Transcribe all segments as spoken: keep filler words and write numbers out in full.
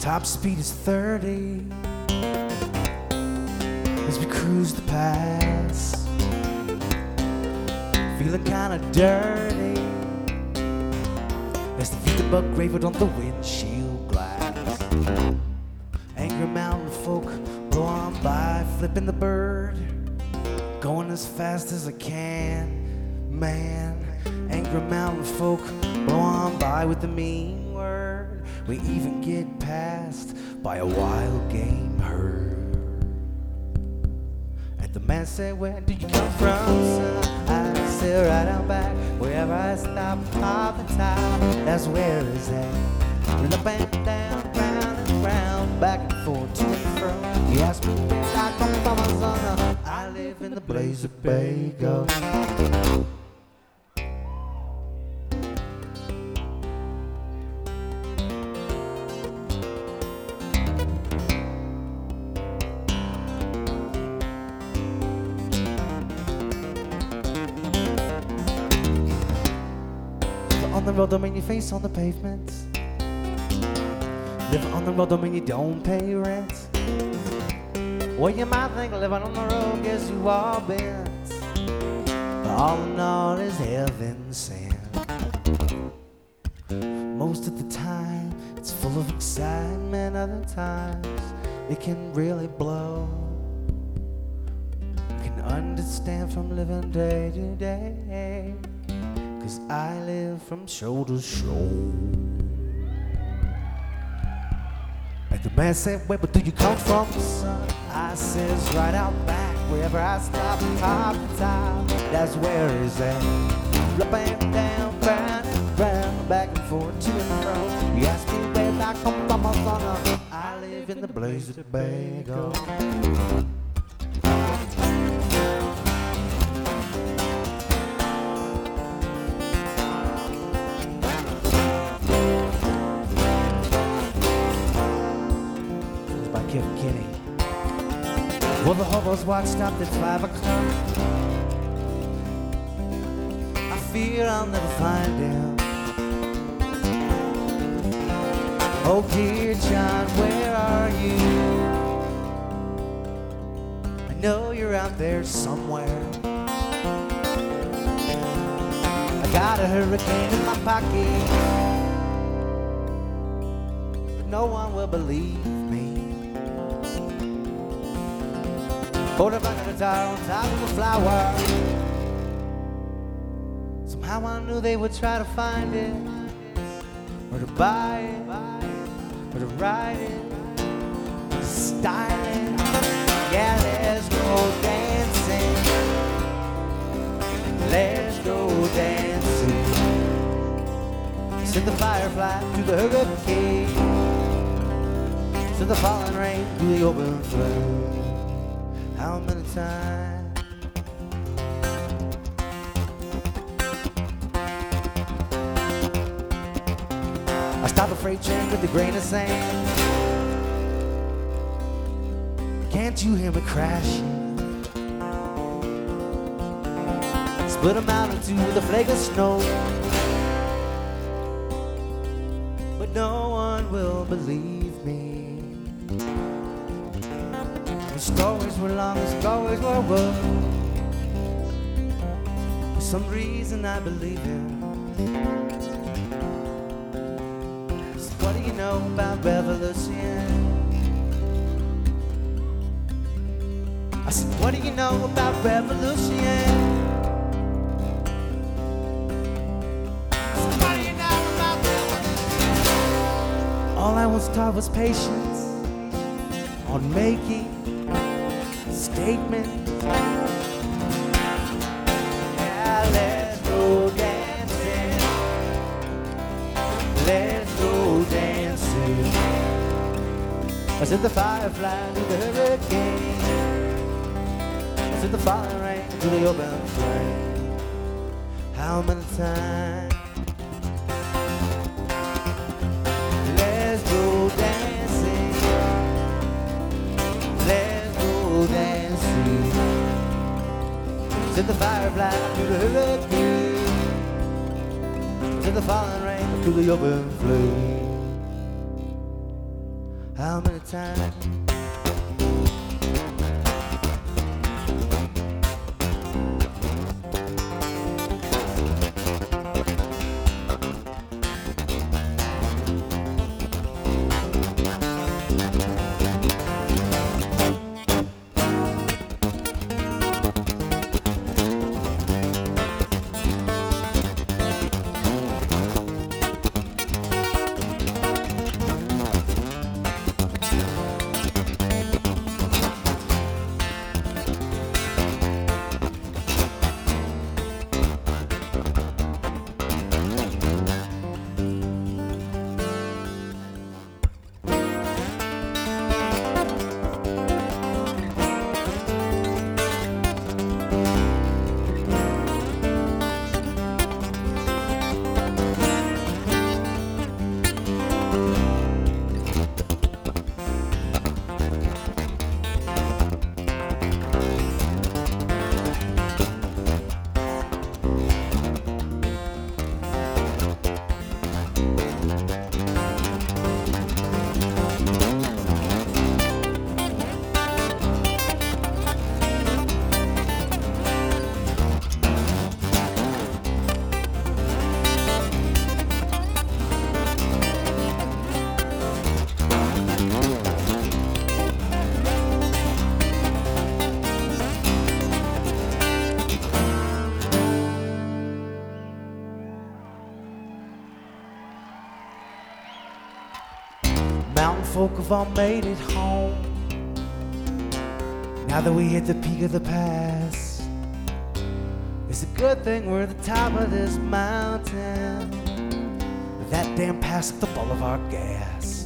Top speed is thirty as we cruise the pass, feeling kinda dirty as the feet of bug gravered on the windshield glass. Angry mountain folk blow on by, flipping the bird, going as fast as I can, man. Angry mountain folk blow on by with the mean word. We even get passed by a wild game herd. And the man said, where do you come from, son? I said, right out back, wherever I stop, all the time, that's where it's at. We're up and down, round and round, back and forth, to and fro. He asked me where I come from, son. I live in the Blazer Bay, go. On the road don't mean your face on the pavement. Living on the road don't mean you don't pay rent. Well, you might think living on the road gets you all bent, but all in all is heaven sent. Most of the time it's full of excitement, other times it can really blow. You can understand from living day to day, 'cause I live from show to show. And the man said, where do you come from, son? I says, right out back, wherever I stop, top to top, that's where it's at. Up and down, round and round, back and forth, to and fro. You ask me where I come from, son. I live in the Blazer Bay, go. Kevin Kinney. Well, the hobo's watch stopped at five o'clock. I fear I'll never find him. Oh dear John, where are you? I know you're out there somewhere. I got a hurricane in my pocket, but no one will believe me. Hold up on the guitar on top of a flower. Somehow I knew they would try to find it, or to buy it, or to ride it, or to style it. Yeah, let's go dancing. Let's go dancing. Send the firefly to the hurricane. Send the falling rain to the open flame. How many times? I stop a freight train with a grain of sand. Can't you hear me crashing? Split a mountain two with a flake of snow, but no one will believe me. Stories were long, the stories were woe. For some reason I believe him. So what do you know about revolution? I said, what do you know about revolution? I said, what do you know about revolution? All I was taught was patience on making statement. Yeah, let's go dancing. Let's go dancing. I said the firefly to the hurricane. I said the falling rain to the open flame. How many times? Let's go dancing. Let's go dancing. Send the firefly to the hurricane. Send the falling rain to the open flame. how many times? Mountain folk have all made it home. Now that we hit the peak of the pass, it's a good thing we're at the top of this mountain. That damn pass took up all of our gas.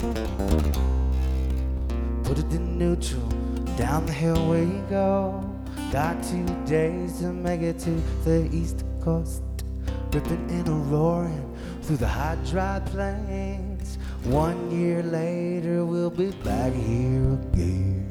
Put it in neutral, down the hill we go. Got two days to make it to the east coast. Ripping and a roaring through the hot, dry plains. One year later, we'll be back here again.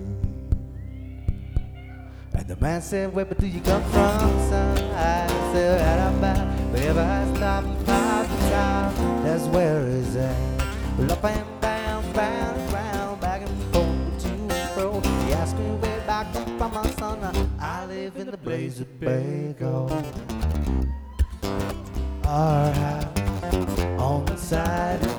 And the man said, where do you come from, son? I said, right about wherever I stop and pop the top, that's where it's at. Well, up and down, round and round, back and forth, to and fro. He asked me where I come from, my son. I live in the blaze of Bago. Our house on the side